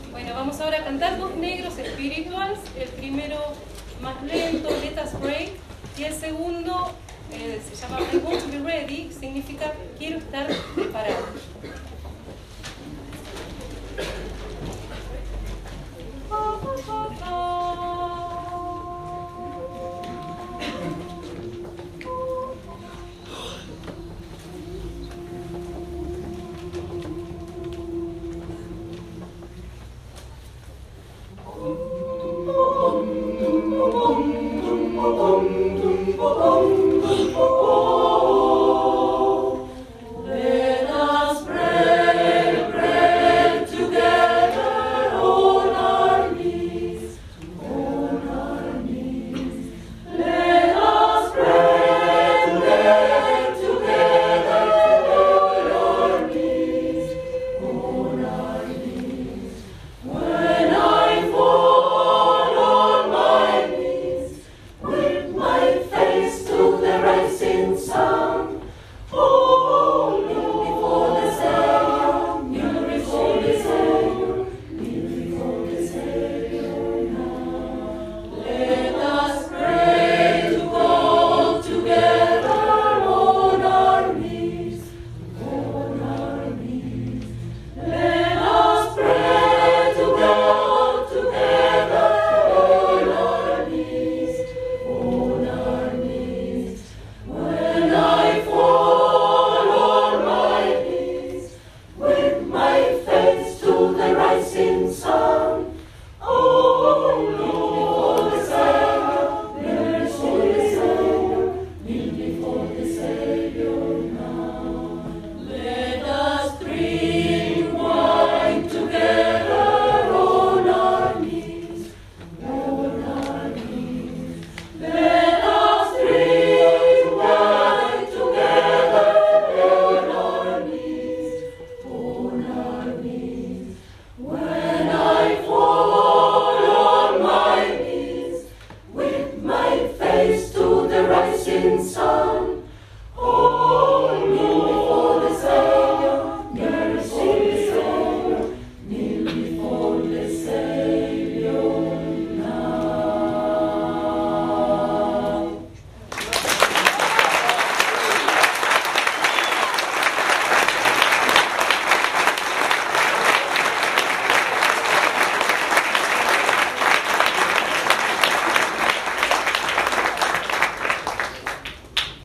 Bueno, vamos ahora a cantar dos negros spirituals. El primero más lento, Let Us Break, y el segundo se llama I Want to Be Ready, significa quiero estar preparado.